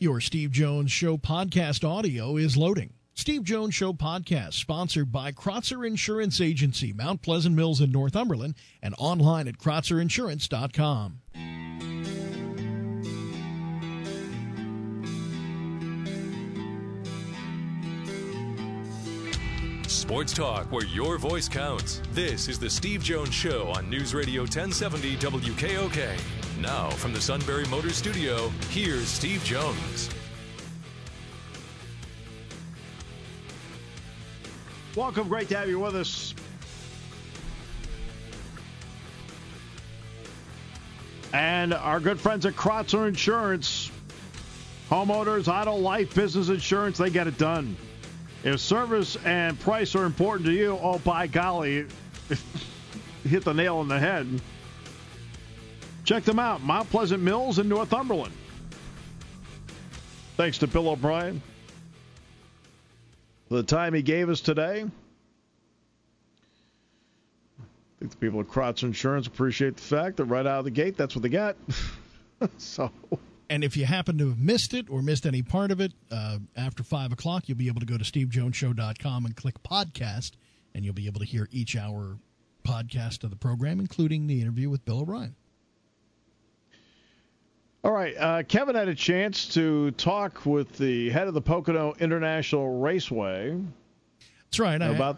Your Steve Jones Show podcast audio is loading. Steve Jones Show podcast, sponsored by Krotzer Insurance Agency, Mount Pleasant Mills in Northumberland, and online at KrotzerInsurance.com. Sports talk where your voice counts. This is the Steve Jones Show on News Radio 1070 WKOK. Now, from the Sunbury Motors Studio, here's Steve Jones. Welcome. Great to have you with us. And our good friends at Krotzer Insurance. Homeowners, auto, life, business insurance, they get it done. If service and price are important to you, oh, by golly, hit the nail on the head. Check them out, Mount Pleasant Mills in Northumberland. Thanks to Bill O'Brien for the time he gave us today. I think the people at Krotzer Insurance appreciate the fact that right out of the gate, that's what they got. And if you happen to have missed it or missed any part of it, after 5 o'clock, you'll be able to go to stevejonesshow.com and click podcast, and you'll be able to hear each hour podcast of the program, including the interview with Bill O'Brien. All right. Kevin had a chance to talk with the head of the Pocono International Raceway. That's right.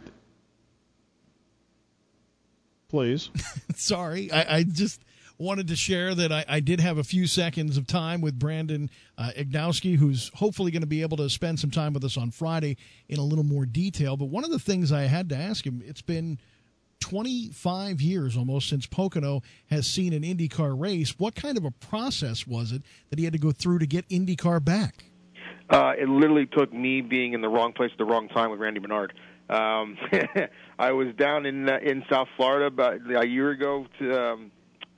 Please. Sorry. I just wanted to share that I did have a few seconds of time with Brandon Ignowski, who's hopefully going to be able to spend some time with us on Friday in a little more detail. But one of the things I had to ask him, it's been 25 years almost since Pocono has seen an IndyCar race. What kind of a process was it that he had to go through to get IndyCar back? It literally took me being in the wrong place at the wrong time with Randy Bernard. I was down in South Florida about a year ago to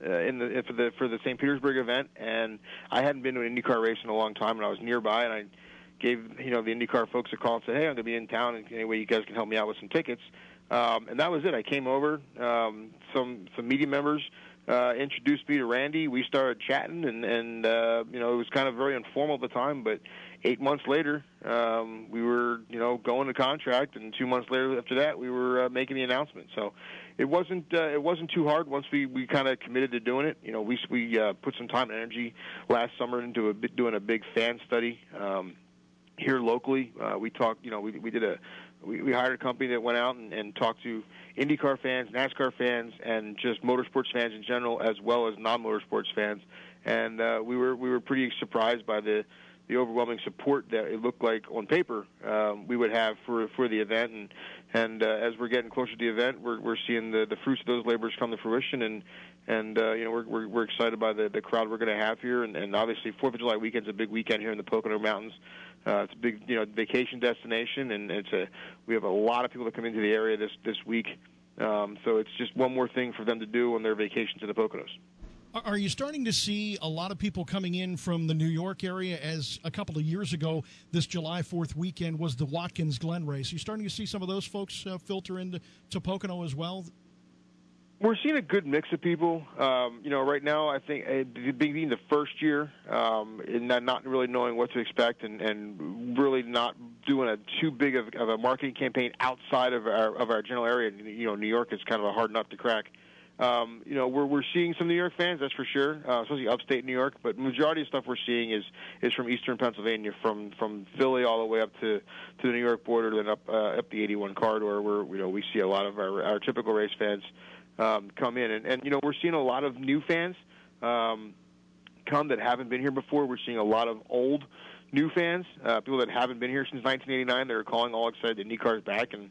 for the St. Petersburg event, and I hadn't been to an IndyCar race in a long time, and I was nearby, and I gave the IndyCar folks a call and said, hey, I'm going to be in town, and any way you guys can help me out with some tickets. And that was it. I came over. Some media members introduced me to Randy. We started chatting, and it was kind of very informal at the time. But 8 months later, we were going to contract, and 2 months later after that, we were making the announcement. So it wasn't too hard once we kind of committed to doing it. We put some time and energy last summer into doing a big fan study here locally. We talked. We hired a company that went out and talked to IndyCar fans, NASCAR fans, and just motorsports fans in general, as well as non-motorsports fans. And we were pretty surprised by the overwhelming support that it looked like on paper we would have for the event. And as we're getting closer to the event, we're seeing the fruits of those labors come to fruition. And we're excited by the crowd we're going to have here. And obviously, 4th of July weekend's a big weekend here in the Pocono Mountains. It's a big, vacation destination, and we have a lot of people that come into the area this week. So it's just one more thing for them to do on their vacation to the Poconos. Are you starting to see a lot of people coming in from the New York area? As a couple of years ago, this July 4th weekend was the Watkins Glen race. Are you starting to see some of those folks filter into Pocono as well? We're seeing a good mix of people. Right now, I think being the first year, and not really knowing what to expect, and really not doing too big of a marketing campaign outside of our general area. New York is kind of a hard nut to crack. We're seeing some New York fans, that's for sure, especially upstate New York. But majority of stuff we're seeing is from eastern Pennsylvania, from Philly all the way up to the New York border, then up the 81 corridor, where we see a lot of our typical race fans come in, and we're seeing a lot of new fans come that haven't been here before. We're seeing a lot of old new fans, people that haven't been here since 1989. They're calling all excited that IndyCar's back, and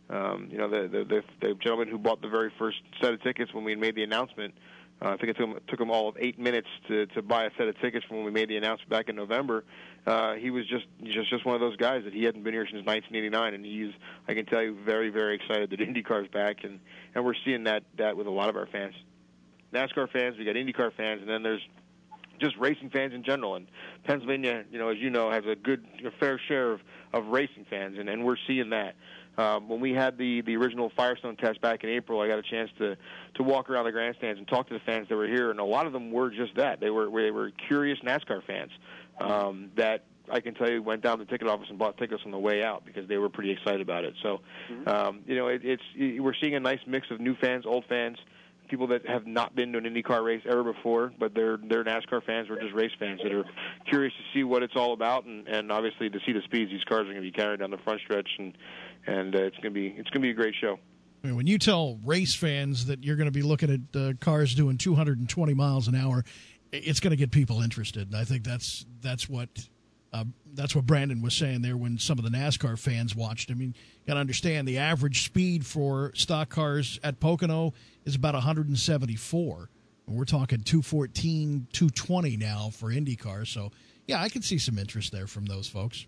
the gentleman who bought the very first set of tickets when we made the announcement, I think it took him all of 8 minutes to buy a set of tickets from when we made the announcement back in November. He was just one of those guys that he hadn't been here since 1989, and he's, I can tell you, very, very excited that IndyCar's back, and we're seeing that with a lot of our fans. NASCAR fans, we got IndyCar fans, and then there's just racing fans in general. And Pennsylvania, as you know, has a fair share of racing fans, and we're seeing that. When we had the original Firestone test back in April, I got a chance to walk around the grandstands and talk to the fans that were here, and a lot of them were just that. They were curious NASCAR fans. that I can tell you went down to the ticket office and bought tickets on the way out because they were pretty excited about it. So, we're seeing a nice mix of new fans, old fans, people that have not been to an IndyCar race ever before, but they're NASCAR fans or just race fans that are curious to see what it's all about, and obviously to see the speeds these cars are going to be carrying down the front stretch, and it's going to be a great show. I mean, when you tell race fans that you're going to be looking at cars doing 220 miles an hour, it's going to get people interested, and I think that's what Brandon was saying there when some of the NASCAR fans watched. I mean, you got to understand the average speed for stock cars at Pocono is about 174. And we're talking 214, 220 now for IndyCar. So, yeah, I can see some interest there from those folks.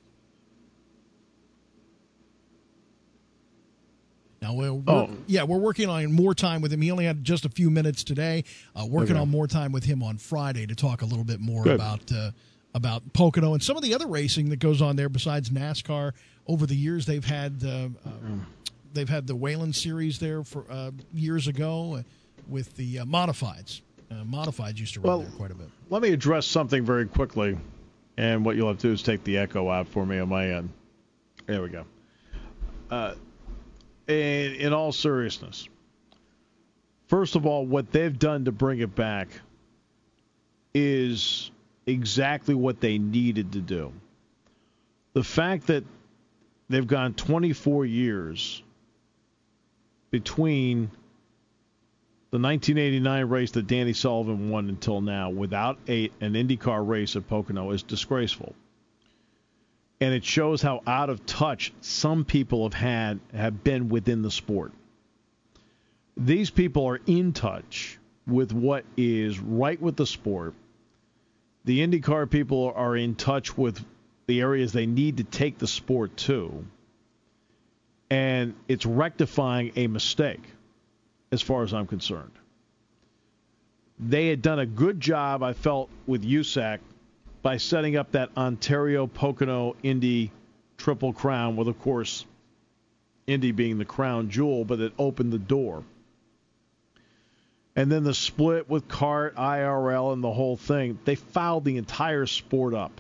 Now, we're working on more time with him. He only had just a few minutes today. Working on more time with him on Friday to talk a little bit more about Pocono and some of the other racing that goes on there besides NASCAR. Over the years, they've had the Whelen Series there for years ago with the Modifieds. Modifieds used to run there quite a bit. Let me address something very quickly, and what you'll have to do is take the echo out for me on my end. There we go. In all seriousness, first of all, what they've done to bring it back is exactly what they needed to do. The fact that they've gone 24 years between the 1989 race that Danny Sullivan won until now without an IndyCar race at Pocono is disgraceful. And it shows how out of touch some people have been within the sport. These people are in touch with what is right with the sport. The IndyCar people are in touch with the areas they need to take the sport to. And it's rectifying a mistake, as far as I'm concerned. They had done a good job, I felt, with USAC by setting up that Ontario Pocono Indy Triple Crown, with, of course, Indy being the crown jewel, but it opened the door. And then the split with CART, IRL, and the whole thing, they fouled the entire sport up.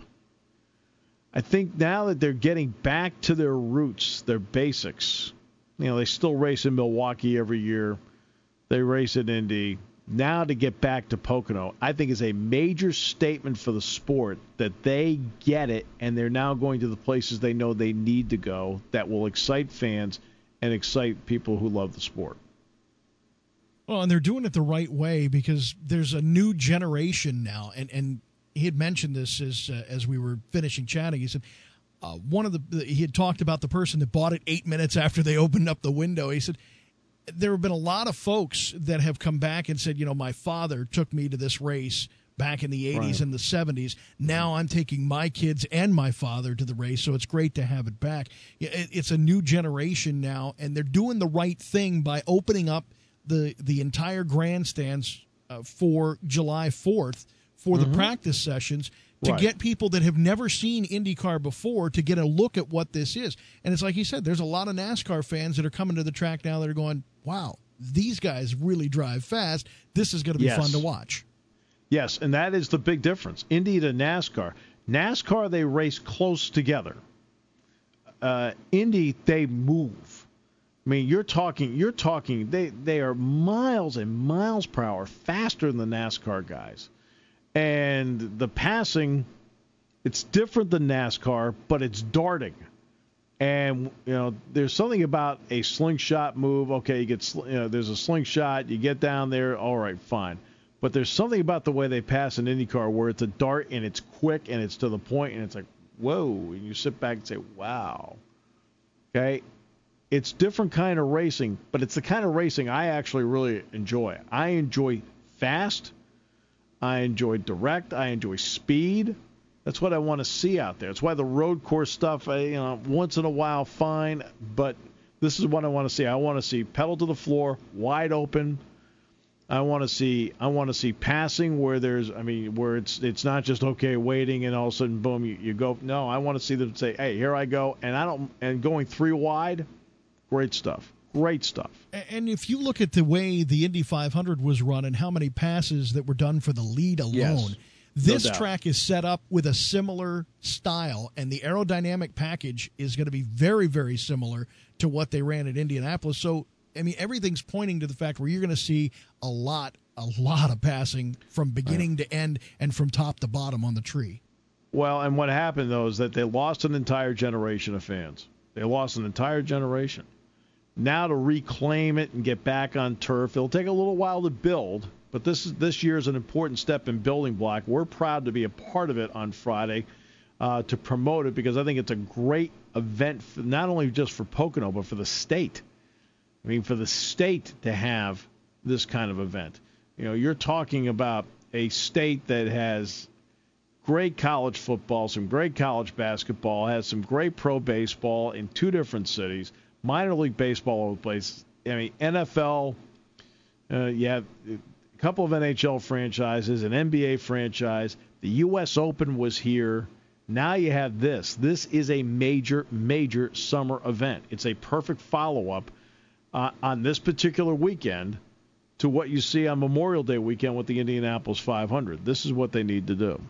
I think now that they're getting back to their roots, their basics, they still race in Milwaukee every year. They race at Indy. Now to get back to Pocono, I think is a major statement for the sport that they get it, and they're now going to the places they know they need to go that will excite fans and excite people who love the sport. Well, and they're doing it the right way because there's a new generation now, and he had mentioned this as we were finishing chatting. He said he had talked about the person that bought it 8 minutes after they opened up the window. He said, there have been a lot of folks that have come back and said, my father took me to this race back in the 80s and the 70s. Now I'm taking my kids and my father to the race, so it's great to have it back. It's a new generation now, and they're doing the right thing by opening up the entire grandstands for July 4th for the practice sessions to get people that have never seen IndyCar before to get a look at what this is. And it's like you said, there's a lot of NASCAR fans that are coming to the track now that are going, wow, these guys really drive fast. This is going to be fun to watch. Yes, and that is the big difference. Indy to NASCAR. NASCAR, they race close together. Indy, they move. I mean, you're talking. They are miles and miles per hour faster than the NASCAR guys. And the passing, it's different than NASCAR, but it's darting. And, there's something about a slingshot move. Okay, you get, there's a slingshot. You get down there. All right, fine. But there's something about the way they pass an IndyCar where it's a dart and it's quick and it's to the point and it's like, whoa. And you sit back and say, wow. Okay. It's different kind of racing, but it's the kind of racing I actually really enjoy. I enjoy fast. I enjoy direct. I enjoy speed. That's what I want to see out there. It's why the road course stuff, once in a while, fine. But this is what I want to see. I want to see pedal to the floor, wide open. I want to see passing where where it's not just okay waiting and all of a sudden boom you go. No, I want to see them say, hey, here I go, and going 3 wide. Great stuff. Great stuff. And if you look at the way the Indy 500 was run and how many passes that were done for the lead alone, This track is set up with a similar style, and the aerodynamic package is going to be very, very similar to what they ran at Indianapolis. So, I mean, everything's pointing to the fact where you're going to see a lot of passing from beginning to end and from top to bottom on the tree. Well, and what happened, though, is that they lost an entire generation of fans. They lost an entire generation. Now to reclaim it and get back on turf, it'll take a little while to build, but this year is an important step in building block. We're proud to be a part of it on Friday to promote it because I think it's a great event, not only just for Pocono, but for the state. I mean, for the state to have this kind of event. You know, you're talking about a state that has great college football, some great college basketball, has some great pro baseball in two different cities, minor league baseball all over the place. I mean, NFL, you have a couple of NHL franchises, an NBA franchise. The U.S. Open was here. Now you have this. This is a major, major summer event. It's a perfect follow-up on this particular weekend to what you see on Memorial Day weekend with the Indianapolis 500. This is what they need to do.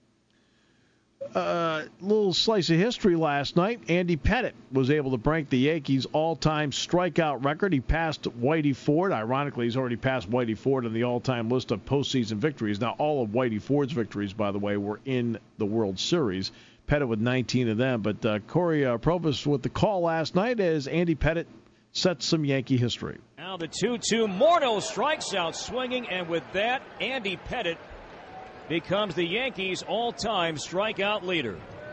Little slice of history last night. Andy Pettitte was able to break the Yankees' all-time strikeout record. He passed Whitey Ford. Ironically, he's already passed Whitey Ford on the all-time list of postseason victories. Now, all of Whitey Ford's victories, by the way, were in the World Series. Pettitte with 19 of them. But Corey Provis with the call last night as Andy Pettitte sets some Yankee history. Now the 2-2. Morneau strikes out swinging, and with that, Andy Pettitte becomes the Yankees' all-time strikeout leader.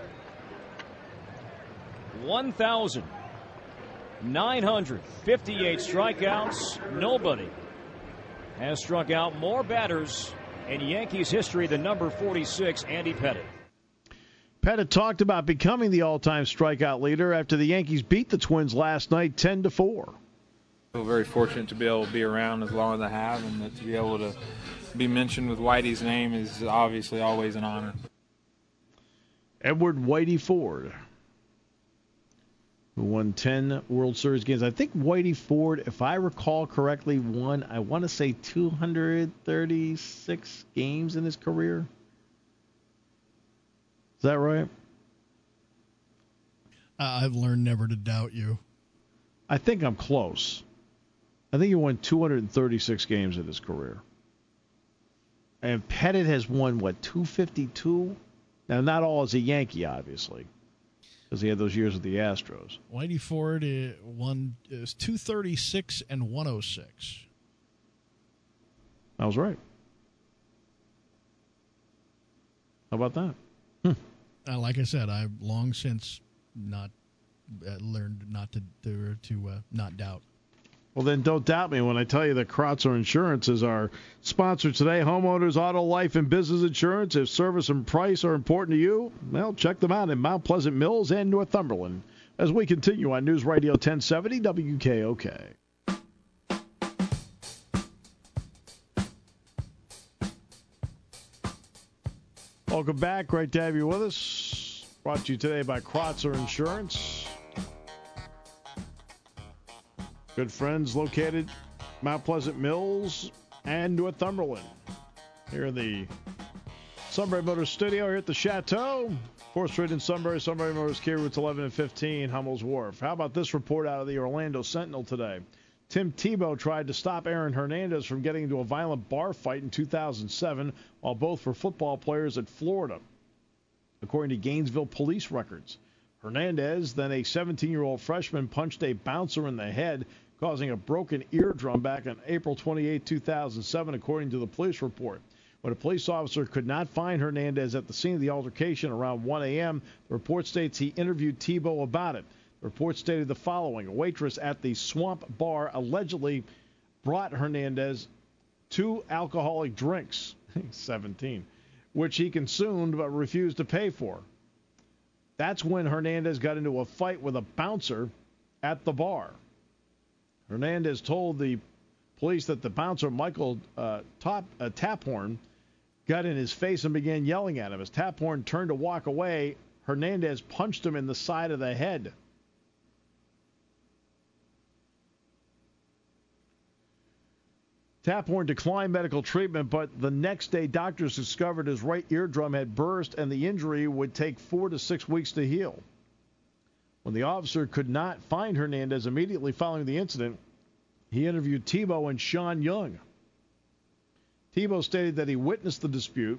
1,958 strikeouts. Nobody has struck out more batters in Yankees history than number 46, Andy Pettitte. Pettitte talked about becoming the all-time strikeout leader after the Yankees beat the Twins last night 10-4. I feel very fortunate to be able to be around as long as I have, and to be able to be mentioned with Whitey's name is obviously always an honor. Edward Whitey Ford, who won 10 World Series games. I think Whitey Ford, if I recall correctly, won, I want to say 236 games in his career. Is that right? I've learned never to doubt you. I think I'm close. I think he won 236 games in his career. And Pettitte has won, 252? Now, not all as a Yankee, obviously, because he had those years with the Astros. Whitey Ford won 236 and 106. I was right. How about that? Like I said, I've long since not learned not to not doubt. Well, then don't doubt me when I tell you that Kreutzer Insurance is our sponsor today. Homeowners, auto, life, and business insurance. If service and price are important to you, well, check them out in Mount Pleasant Mills and Northumberland. As we continue on News Radio 1070 WKOK. Welcome back. Great to have you with us. Brought to you today by Kreutzer Insurance. Good friends located Mount Pleasant Mills and Northumberland. Here in the Sunbury Motors studio here at the Chateau. 4th Street in Sunbury. Sunbury Motors, Key routes 11 and 15, Hummel's Wharf. How about this report out of the Orlando Sentinel today? Tim Tebow tried to stop Aaron Hernandez from getting into a violent bar fight in 2007 while both were football players at Florida, according to Gainesville police records. Hernandez, then a 17-year-old freshman, punched a bouncer in the head, causing a broken eardrum back on April 28, 2007, according to the police report. When a police officer could not find Hernandez at the scene of the altercation around 1 a.m., the report states he interviewed Tebow about it. The report stated the following. A waitress at the Swamp Bar allegedly brought Hernandez 2 alcoholic drinks, 17, which he consumed but refused to pay for. That's when Hernandez got into a fight with a bouncer at the bar. Hernandez told the police that the bouncer, Michael Taphorn, got in his face and began yelling at him. As Taphorn turned to walk away, Hernandez punched him in the side of the head. Taphorn declined medical treatment, but the next day doctors discovered his right eardrum had burst and the injury would take 4 to 6 weeks to heal. When the officer could not find Hernandez immediately following the incident, he interviewed Tebow and Sean Young. Tebow stated that he witnessed the dispute.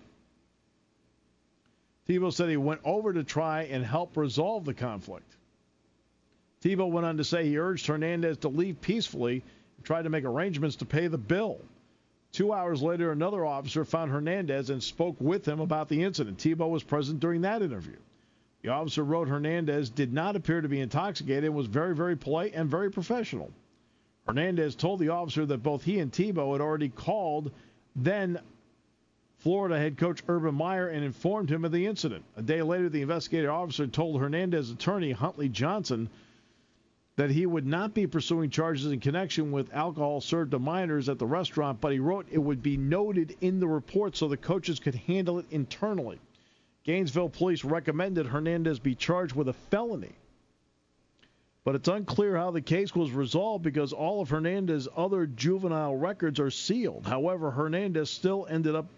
Tebow said he went over to try and help resolve the conflict. Tebow went on to say he urged Hernandez to leave peacefully and tried to make arrangements to pay the bill. 2 hours later, another officer found Hernandez and spoke with him about the incident. Tebow was present during that interview. The officer wrote Hernandez did not appear to be intoxicated and was very, very polite and very professional. Hernandez told the officer that both he and Tebow had already called then Florida head coach Urban Meyer and informed him of the incident. A day later, the investigating officer told Hernandez's attorney, Huntley Johnson, that he would not be pursuing charges in connection with alcohol served to minors at the restaurant, but he wrote it would be noted in the report so the coaches could handle it internally. Gainesville police recommended Hernandez be charged with a felony. But it's unclear how the case was resolved because all of Hernandez's other juvenile records are sealed. However, Hernandez still ended up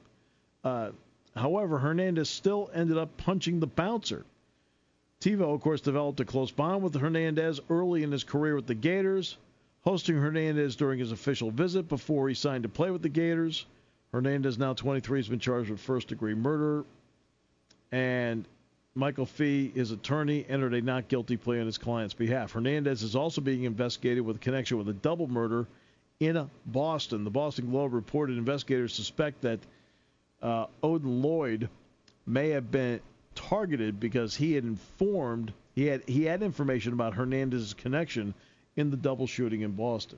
punching the bouncer. Tebow, of course, developed a close bond with Hernandez early in his career with the Gators, hosting Hernandez during his official visit before he signed to play with the Gators. Hernandez, now 23, has been charged with first-degree murder, and Michael Fee, his attorney, entered a not guilty plea on his client's behalf. Hernandez is also being investigated with a connection with a double murder in Boston. The Boston Globe reported investigators suspect that Odin Lloyd may have been targeted because he had information about Hernandez's connection in the double shooting in Boston.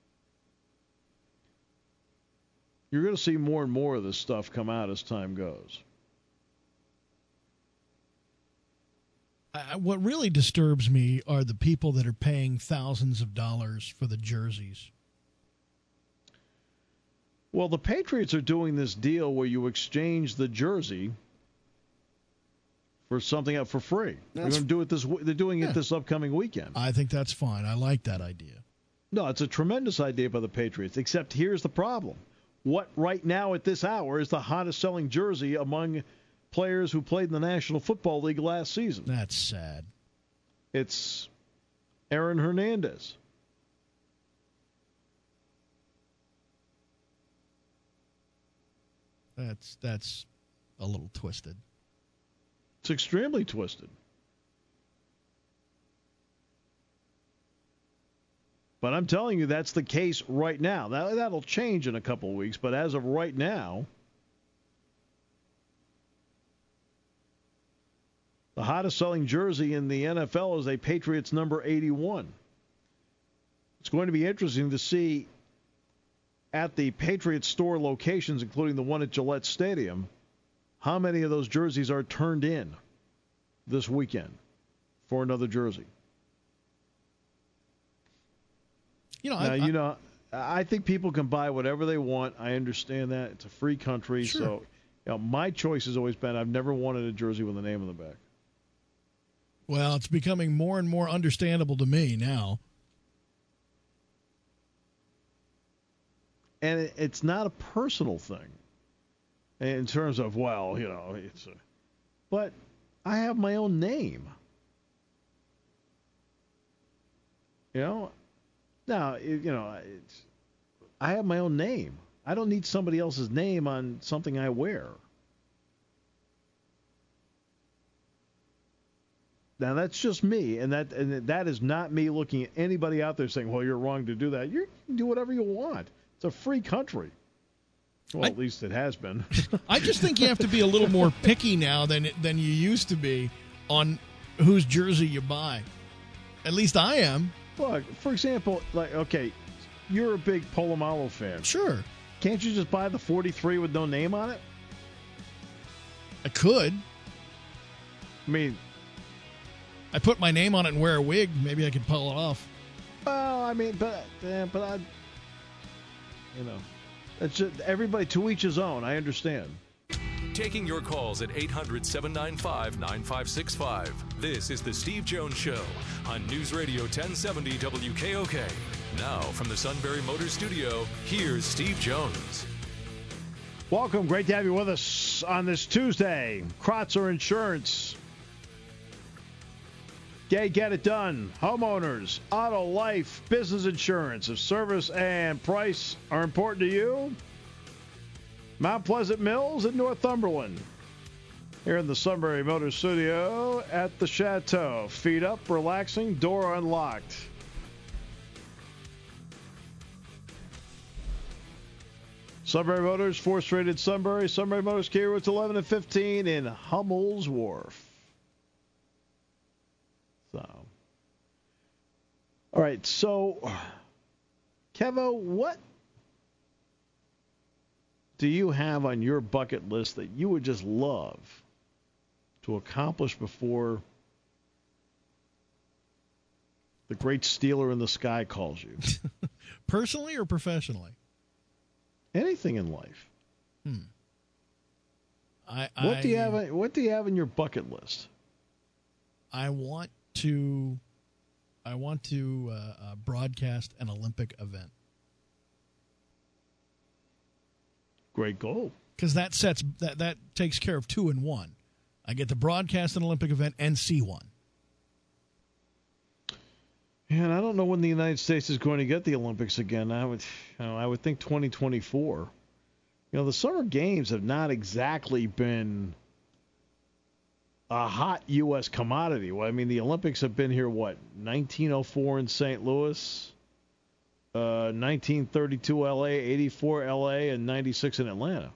You're going to see more and more of this stuff come out as time goes. What really disturbs me are the people that are paying thousands of dollars for the jerseys. Well, the Patriots are doing this deal where you exchange the jersey for something out for free. They're going to do it they're doing it this upcoming weekend. I think that's fine. I like that idea. No, it's a tremendous idea by the Patriots, except here's the problem. What right now at this hour is the hottest selling jersey among players who played in the National Football League last season? That's sad. It's Aaron Hernandez. That's a little twisted. It's extremely twisted. But I'm telling you, that's the case right now. That'll change in a couple of weeks, but as of right now, the hottest selling jersey in the NFL is a Patriots number 81. It's going to be interesting to see at the Patriots store locations, including the one at Gillette Stadium, how many of those jerseys are turned in this weekend for another jersey. I think people can buy whatever they want. I understand that. It's a free country. Sure. So my choice has always been I've never wanted a jersey with a name on the back. Well, it's becoming more and more understandable to me now. And it's not a personal thing in terms of, but I have my own name. I have my own name. I don't need somebody else's name on something I wear. Now, that's just me, and that is not me looking at anybody out there saying, well, you're wrong to do that. You can do whatever you want. It's a free country. Well, at least it has been. I just think you have to be a little more picky now than you used to be on whose jersey you buy. At least I am. Look, for example, you're a big Polamalu fan. Sure. Can't you just buy the 43 with no name on it? I could. I mean, I put my name on it and wear a wig. Maybe I could pull it off. Well, I mean, but it's just everybody to each his own. I understand. Taking your calls at 800-795-9565. This is the Steve Jones Show on News Radio 1070 WKOK. Now, from the Sunbury Motors Studio, here's Steve Jones. Welcome. Great to have you with us on this Tuesday. Krotzer Insurance. Get it done. Homeowners, auto, life, business insurance. If service and price are important to you, Mount Pleasant Mills in Northumberland. Here in the Sunbury Motors Studio at the Chateau. Feet up, relaxing, door unlocked. Sunbury Motors, 4th Street in Sunbury. Sunbury Motors, Key Routes 11 and 15 in Hummel's Wharf. So, all right. So, Kevo, what do you have on your bucket list that you would just love to accomplish before the great Steeler in the sky calls you? Personally or professionally? Anything in life. What do you have in your bucket list? I want to broadcast an Olympic event. Great goal. Because that takes care of 2 in 1. I get to broadcast an Olympic event and see one. And I don't know when the United States is going to get the Olympics again. I would think 2024. The Summer Games have not exactly been a hot U.S. commodity. Well, I mean, the Olympics have been here, 1904 in St. Louis, 1932 L.A., 84 L.A., and 96 in Atlanta.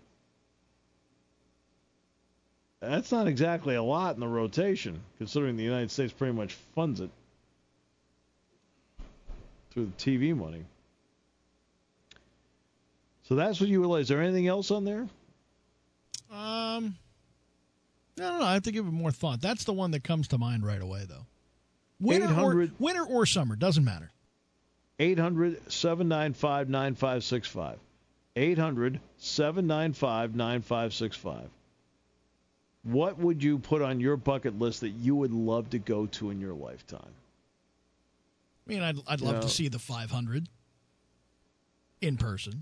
That's not exactly a lot in the rotation, considering the United States pretty much funds it through the TV money. So that's what you realize. Is there anything else on there? I don't know. I have to give it more thought. That's the one that comes to mind right away, though. Winter or summer, doesn't matter. 800-795-9565. 800-795-9565. What would you put on your bucket list that you would love to go to in your lifetime? I mean, I'd love to see the 500 in person.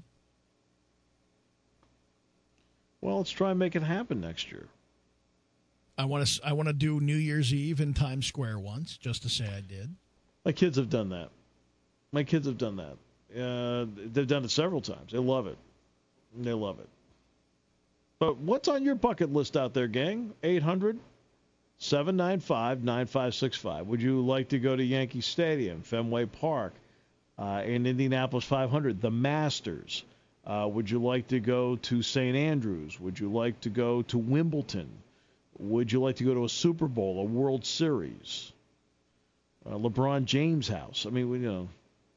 Well, let's try and make it happen next year. I want to do New Year's Eve in Times Square once, just to say I did. My kids have done that. They've done it several times. They love it. But what's on your bucket list out there, gang? 800-795-9565. Would you like to go to Yankee Stadium, Fenway Park, in Indianapolis 500, the Masters? Would you like to go to St. Andrews? Would you like to go to Wimbledon? Would you like to go to a Super Bowl, a World Series? LeBron James' house. I mean,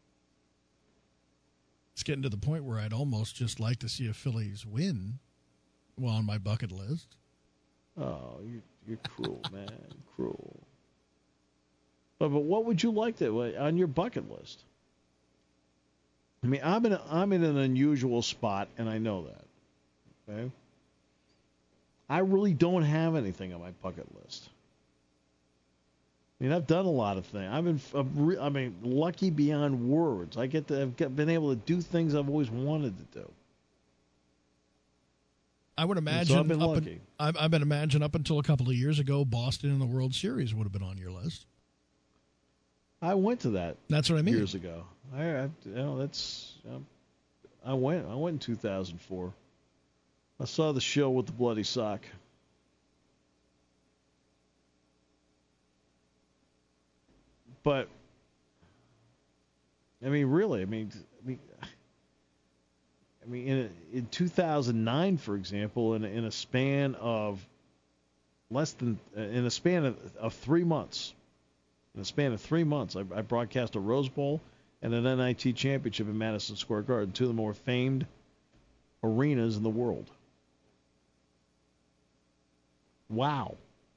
It's getting to the point where I'd almost just like to see a Phillies win while on my bucket list. Oh, you're cruel, man. Cruel. But what would you like to on your bucket list? I mean, I'm in an unusual spot, and I know that. Okay? I really don't have anything on my bucket list. I mean, I've done a lot of things. I've been lucky beyond words. I've been able to do things I've always wanted to do. I would imagine. So I've been lucky. I've been imagining up until a couple of years ago, Boston in the World Series would have been on your list. I went to that. That's what I mean. Years ago. I went in 2004. I saw the show with the bloody sock. But I mean, really, I mean, in 2009, for example, in a span of of 3 months. In a span of 3 months, I broadcast a Rose Bowl and an NIT championship in Madison Square Garden, two of the more famed arenas in the world. Wow.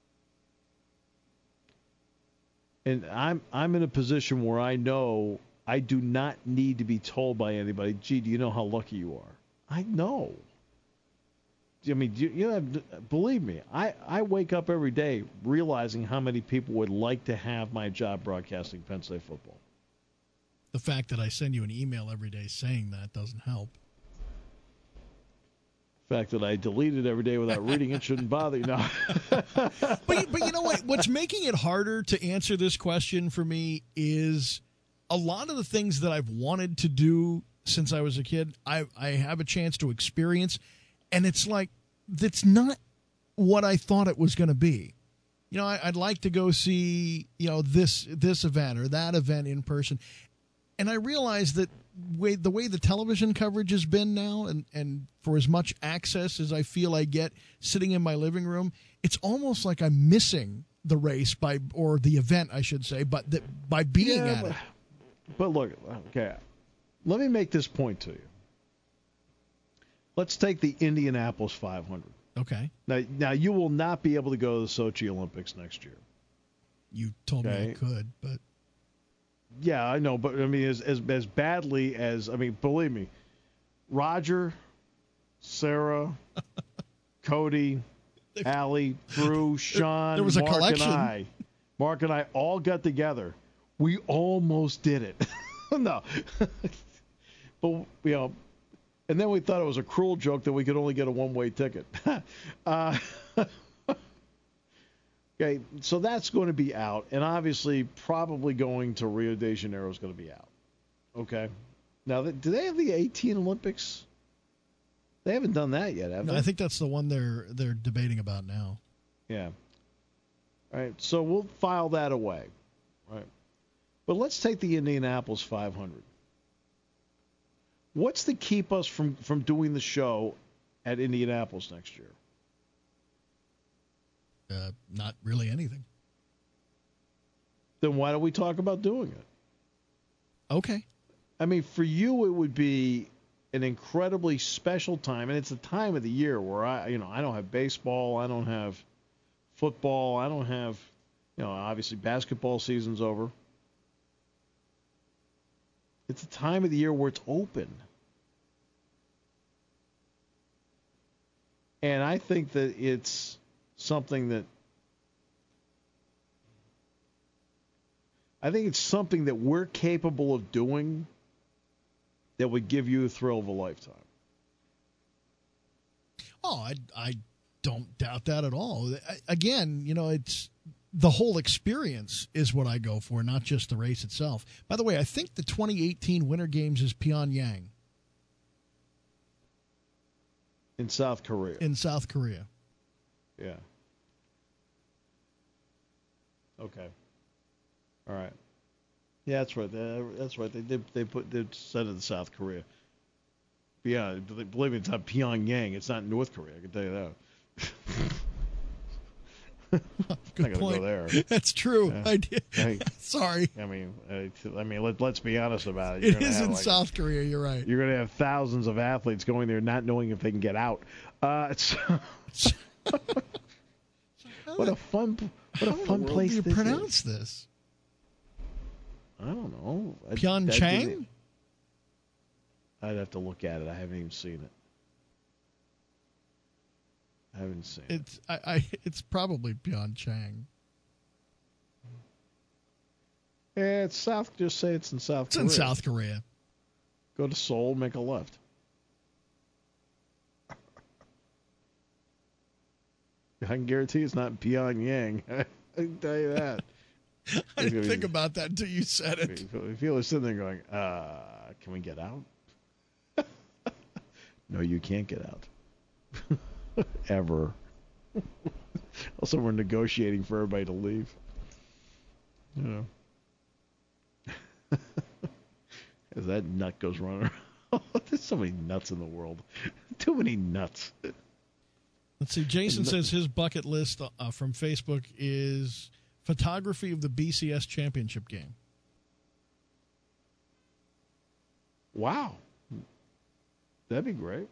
And I'm in a position where I know I do not need to be told by anybody, gee, do you know how lucky you are? I know. I mean, believe me, I wake up every day realizing how many people would like to have my job broadcasting Penn State football. The fact that I send you an email every day saying that doesn't help. The fact that I delete it every day without reading it shouldn't bother you. No. But you know what? What's making it harder to answer this question for me is a lot of the things that I've wanted to do since I was a kid, I have a chance to experience, and it's like, that's not what I thought it was going to be. You know, I'd like to go see, you know, this event or that event in person. And I realize that the way the television coverage has been now, and for as much access as I feel I get sitting in my living room, it's almost like I'm missing the race or the event, I should say, but by being at it. But look, okay, let me make this point to you. Let's take the Indianapolis 500. Okay. Now you will not be able to go to the Sochi Olympics next year. You told me I could, but. Yeah, I know, but I mean, as badly as, I mean, believe me, Roger, Sarah, Cody, Allie, Drew, Sean, there was a Mark collection. Mark and I all got together. We almost did it. No. But, you know, and then we thought it was a cruel joke that we could only get a one-way ticket. Okay, so that's going to be out, and obviously probably going to Rio de Janeiro is going to be out. Okay. Now, do they have the 18 Olympics? They haven't done that yet, have they? I think that's the one they're debating about now. Yeah. All right, so we'll file that away. All right. But let's take the Indianapolis 500. What's to keep us from doing the show at Indianapolis next year? Not really anything. Then why don't we talk about doing it? Okay. I mean, for you, it would be an incredibly special time, and it's a time of the year where I don't have baseball, I don't have football, I don't have, obviously basketball season's over. It's a time of the year where it's open. And I think that it's something that we're capable of doing that would give you the thrill of a lifetime. Oh, I don't doubt that at all. Again, it's the whole experience is what I go for, not just the race itself. By the way, I think the 2018 Winter Games is Pyongyang. In South Korea. Yeah. Okay. All right. Yeah, that's right. That's right. They said it in South Korea. Yeah, believe me, it's not Pyongyang. It's not North Korea. I can tell you that. Good point. Go there. That's true. Yeah. I did. Hey, Sorry. I mean, let's be honest about it. It is in South Korea. You're right. You're going to have thousands of athletes going there, not knowing if they can get out. What a fun place do you this pronounce is. this? I don't know. Pyeongchang? I'd have to look at it. I haven't even seen it. It's probably Pyeongchang. Yeah, it's South. Just say it's in South Korea. It's in South Korea. Go to Seoul, make a left. I can guarantee it's not in Pyongyang. I can tell you that. I didn't think about that until you said it. If you're sitting there going, can we get out? No, you can't get out. Ever. Also, we're negotiating for everybody to leave. As that nut goes running around. There's so many nuts in the world. Too many nuts. Let's see. Jason says his bucket list from Facebook is photography of the BCS championship game. Wow. That'd be great.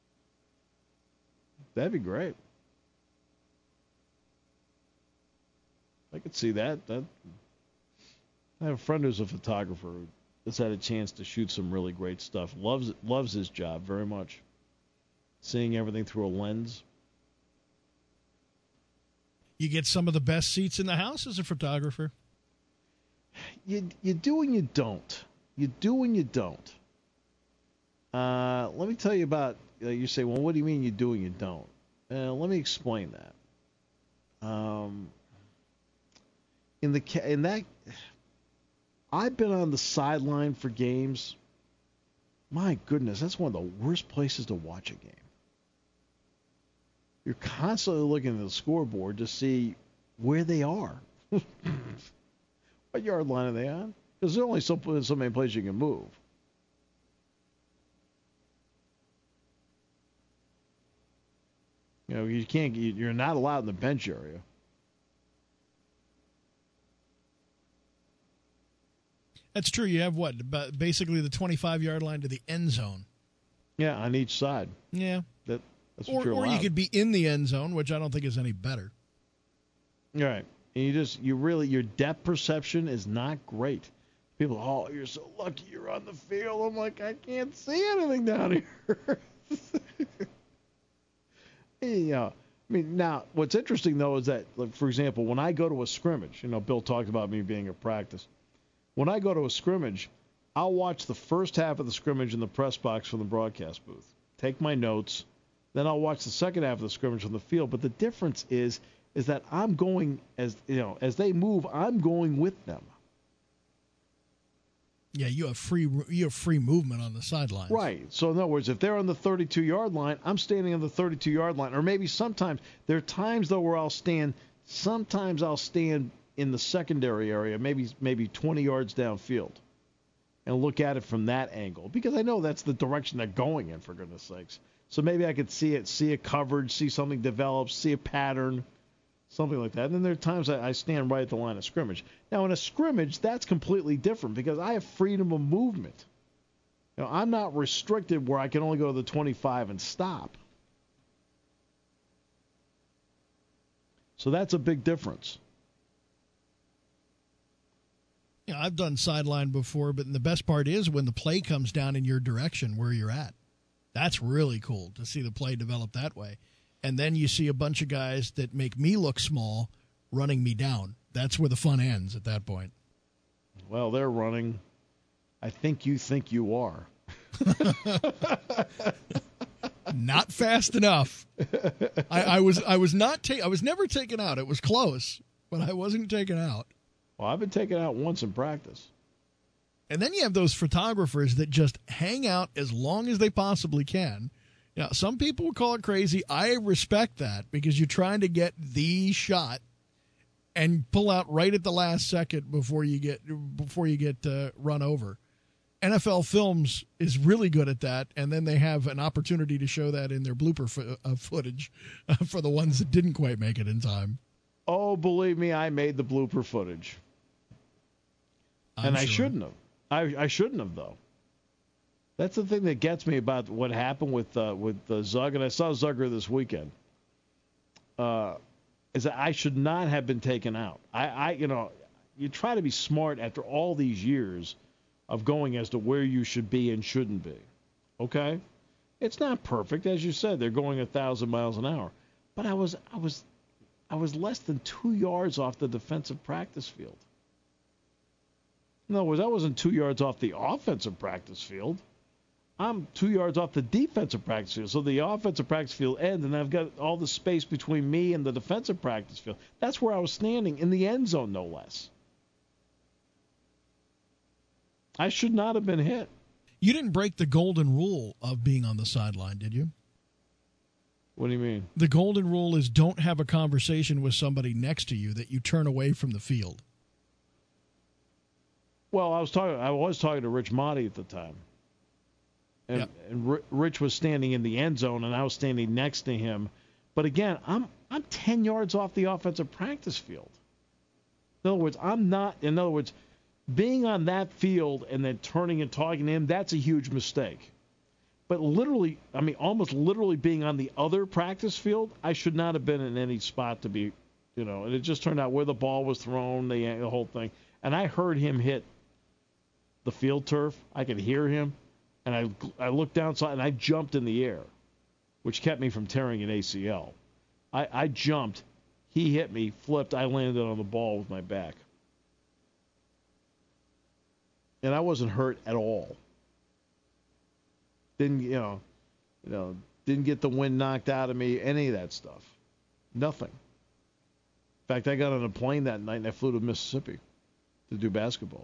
I could see that. I have a friend who's a photographer that's had a chance to shoot some really great stuff. Loves his job very much. Seeing everything through a lens. You get some of the best seats in the house as a photographer. You do and you don't. you do and you don't. Let me tell you about. You say, well, what do you mean you do and you don't? Let me explain that. In that, I've been on the sideline for games. My goodness, that's one of the worst places to watch a game. You're constantly looking at the scoreboard to see where they are. What yard line are they on? Because there's only so many places you can move. You know, you're not allowed in the bench area. That's true. You have basically the 25-yard line to the end zone. Yeah, on each side. Yeah. That's what you're allowed. Or you could be in the end zone, which I don't think is any better. All right. And your depth perception is not great. People, oh, you're so lucky you're on the field. I'm like, I can't see anything down here. Yeah. I mean, now, what's interesting, though, is that, like, for example, when I go to a scrimmage, Bill talked about me being at practice. When I go to a scrimmage, I'll watch the first half of the scrimmage in the press box from the broadcast booth, take my notes, then I'll watch the second half of the scrimmage on the field. But the difference is that I'm going, as they move, I'm going with them. Yeah, you have free movement on the sidelines. Right. So, in other words, if they're on the 32-yard line, I'm standing on the 32-yard line. Or maybe sometimes, there are times, though, where I'll stand. Sometimes I'll stand in the secondary area, maybe 20 yards downfield, and look at it from that angle. Because I know that's the direction they're going in, for goodness sakes. So maybe I could see a coverage, see something develop, see a pattern, something like that. And then there are times I stand right at the line of scrimmage. Now, in a scrimmage, that's completely different because I have freedom of movement. I'm not restricted where I can only go to the 25 and stop. So that's a big difference. Yeah, I've done sideline before, but the best part is when the play comes down in your direction where you're at. That's really cool to see the play develop that way. And then you see a bunch of guys that make me look small running me down. That's where the fun ends at that point. Well, they're running. I think you are. Not fast enough. I was never taken out. It was close, but I wasn't taken out. Well, I've been taken out once in practice. And then you have those photographers that just hang out as long as they possibly can. Now, some people would call it crazy. I respect that because you're trying to get the shot and pull out right at the last second before you get run over. NFL Films is really good at that, and then they have an opportunity to show that in their blooper footage for the ones that didn't quite make it in time. Oh, believe me, I made the blooper footage. I shouldn't have. I shouldn't have, though. That's the thing that gets me about what happened with Zug, and I saw Zugger this weekend. Is that I should not have been taken out. You try to be smart after all these years of going as to where you should be and shouldn't be. Okay, it's not perfect, as you said. They're going 1,000 miles an hour, but I was less than 2 yards off the defensive practice field. In other words, I wasn't 2 yards off the offensive practice field. I'm 2 yards off the defensive practice field. So the offensive practice field ends, and I've got all the space between me and the defensive practice field. That's where I was standing, in the end zone, no less. I should not have been hit. You didn't break the golden rule of being on the sideline, did you? What do you mean? The golden rule is don't have a conversation with somebody next to you that you turn away from the field. Well, I was talking to Rich Motti at the time. And Rich was standing in the end zone, and I was standing next to him. But again, I'm 10 yards off the offensive practice field. In other words, being on that field and then turning and talking to him, that's a huge mistake. But almost literally being on the other practice field, I should not have been in any spot to be, and it just turned out where the ball was thrown, the whole thing. And I heard him hit the field turf. I could hear him. And I looked downside, and I jumped in the air, which kept me from tearing an ACL. I jumped. He hit me, flipped. I landed on the ball with my back. and I wasn't hurt at all. Didn't didn't get the wind knocked out of me, any of that stuff. Nothing. In fact, I got on a plane that night and I flew to Mississippi to do basketball.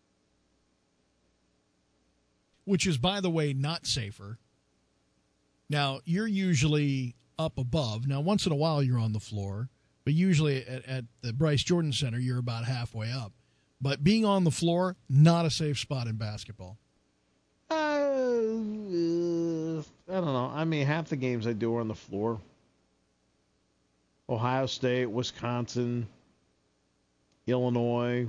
Which is, by the way, not safer. Now, you're usually up above. Now, once in a while you're on the floor, but usually at the Bryce Jordan Center you're about halfway up. But being on the floor, not a safe spot in basketball. I don't know. I mean, half the games I do are on the floor. Ohio State, Wisconsin, Illinois,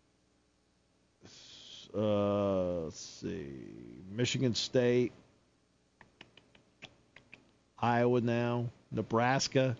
let's see, Michigan State, Iowa now, Nebraska.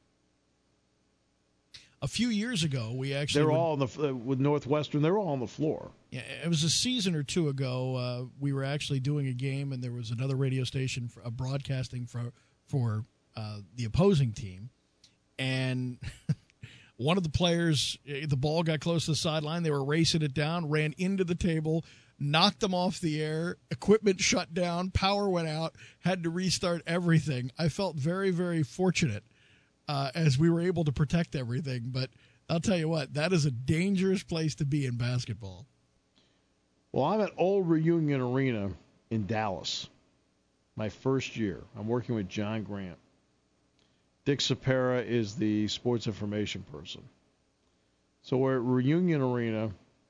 A few years ago, we actually they're all on the with Northwestern. They're all on the floor. Yeah, it was a season or two ago. We were actually doing a game, and there was another radio station broadcasting for the opposing team, and one of the players, the ball got close to the sideline. They were racing it down, ran into the table, knocked them off the air. Equipment shut down, power went out, had to restart everything. I felt very, very fortunate. As we were able to protect everything. But I'll tell you what, that is a dangerous place to be in basketball. Well, I'm at Old Reunion Arena in Dallas, my first year. I'm working with John Grant. Dick Sapera is the sports information person. So we're at Reunion Arena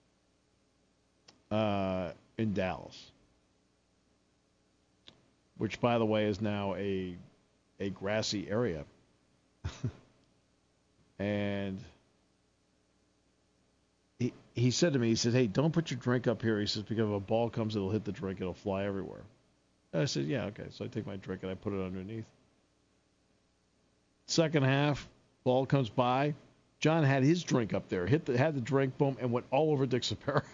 in Dallas, which, by the way, is now a grassy area. And he said to me, he said, "Hey, don't put your drink up here." He says, "Because if a ball comes, it'll hit the drink. It'll fly everywhere." And I said, "Yeah, okay." So I take my drink and I put it underneath. Second half, ball comes by. John had his drink up there, had the drink, boom, and went all over Dick Sapera.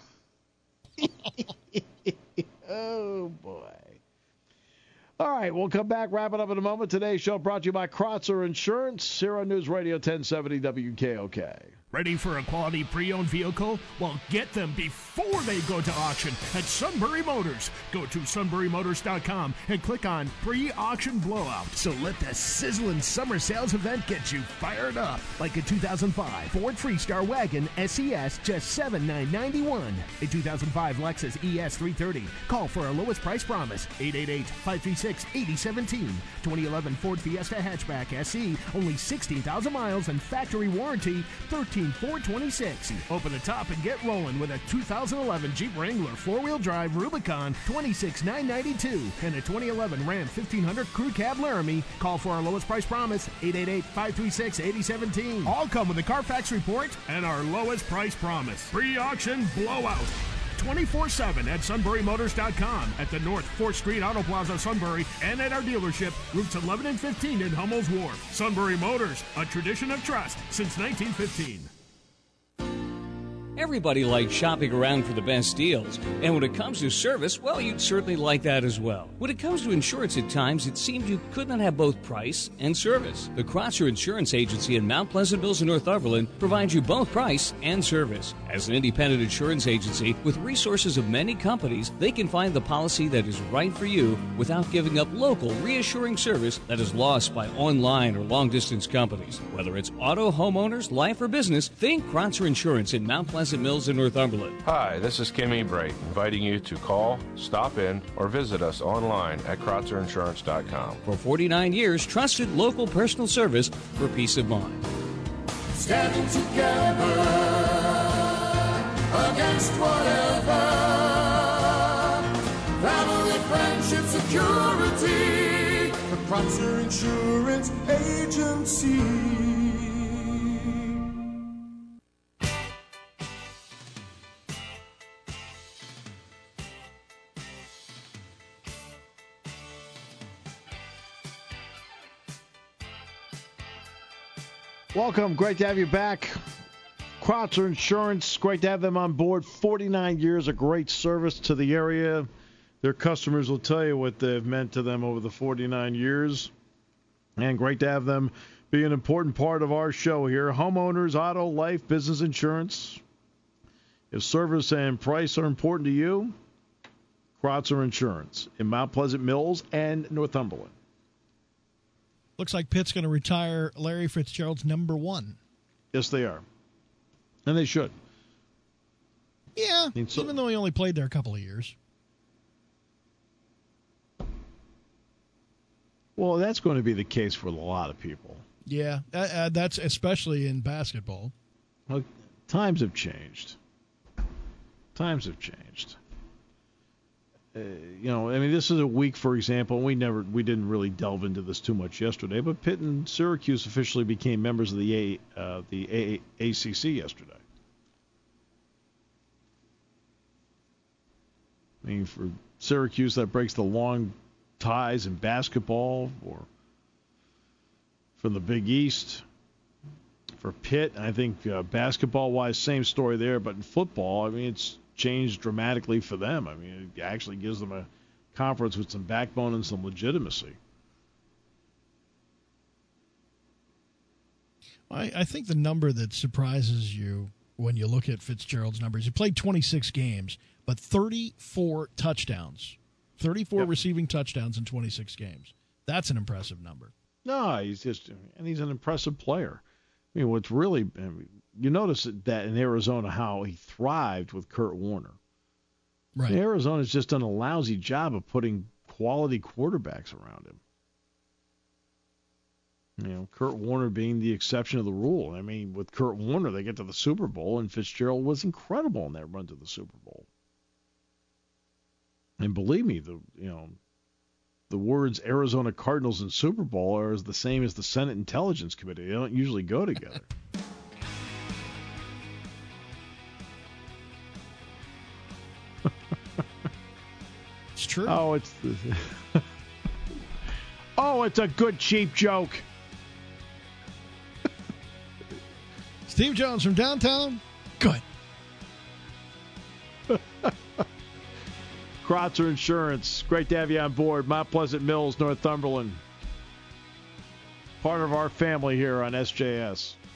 Oh, boy. All right, we'll come back, wrap it up in a moment. Today's show brought to you by Kreutzer Insurance, here on News Radio 1070 WKOK. Ready for a quality pre-owned vehicle? Well, get them before they go to auction at Sunbury Motors. Go to sunburymotors.com and click on pre-auction blowout. So let the sizzling summer sales event get you fired up. Like a 2005 Ford Freestar Wagon SES, just $7,991. A 2005 Lexus ES330. Call for our lowest price promise, 888-536-8017. 2011 Ford Fiesta Hatchback SE, only 16,000 miles and factory warranty, $13,426. Open the top and get rolling with a 2011 Jeep Wrangler 4-wheel drive Rubicon, $26,992. And a 2011 Ram 1500 Crew Cab Laramie. Call for our lowest price promise, 888-536-8017. All come with a Carfax report and our lowest price promise. Pre-auction blowout. 24/7 at sunburymotors.com, at the North 4th Street Auto Plaza, Sunbury, and at our dealership, routes 11 and 15 in Hummel's Wharf. Sunbury Motors, a tradition of trust since 1915. Everybody likes shopping around for the best deals. And when it comes to service, well, you'd certainly like that as well. When it comes to insurance at times, it seems you could not have both price and service. The Kreutzer Insurance Agency in Mount Pleasant Mills in Northumberland provides you both price and service. As an independent insurance agency with resources of many companies, they can find the policy that is right for you without giving up local, reassuring service that is lost by online or long-distance companies. Whether it's auto, homeowners, life, or business, think Kreutzer Insurance in Mount Pleasant Mills in Northumberland. Hi, this is Kim Ebright, inviting you to call, stop in, or visit us online at KreutzerInsurance.com. For 49 years, trusted local personal service for peace of mind. Standing together against whatever. Family, friendship, security. The Kreutzer Insurance Agency. Welcome. Great to have you back. Kreutzer Insurance, great to have them on board. 49 years of great service to the area. Their customers will tell you what they've meant to them over the 49 years. And great to have them be an important part of our show here. Homeowners, auto, life, business insurance. If service and price are important to you, Krotzer Insurance in Mount Pleasant Mills and Northumberland. Looks like Pitt's going to retire Larry Fitzgerald's number 1. Yes, they are. And they should. Yeah, even though he only played there a couple of years. Well, that's going to be the case for a lot of people. Yeah, that's especially in basketball. Well, times have changed. Times have changed. This is a week, for example. We didn't really delve into this too much yesterday, but Pitt and Syracuse officially became members of the ACC yesterday. I mean, for Syracuse, that breaks the long ties in basketball, or from the Big East. For Pitt, I think basketball-wise, same story there, but in football, I mean, it's changed dramatically for them. I mean, it actually gives them a conference with some backbone and some legitimacy. I think the number that surprises you when you look at Fitzgerald's numbers, he played 26 games, but 34 touchdowns, 34 receiving touchdowns in 26 games. That's an impressive number. No, he's an impressive player. I mean, what's really, you notice that in Arizona how he thrived with Kurt Warner. Right. Arizona's just done a lousy job of putting quality quarterbacks around him. Kurt Warner being the exception of the rule. I mean, with Kurt Warner, they get to the Super Bowl, and Fitzgerald was incredible in that run to the Super Bowl. And believe me, the words Arizona Cardinals and Super Bowl are the same as the Senate Intelligence Committee. They don't usually go together. It's true. It's a good cheap joke. Steve Jones from downtown. Good. Krotzer Insurance. Great to have you on board. Mount Pleasant Mills, Northumberland. Part of our family here on SJS.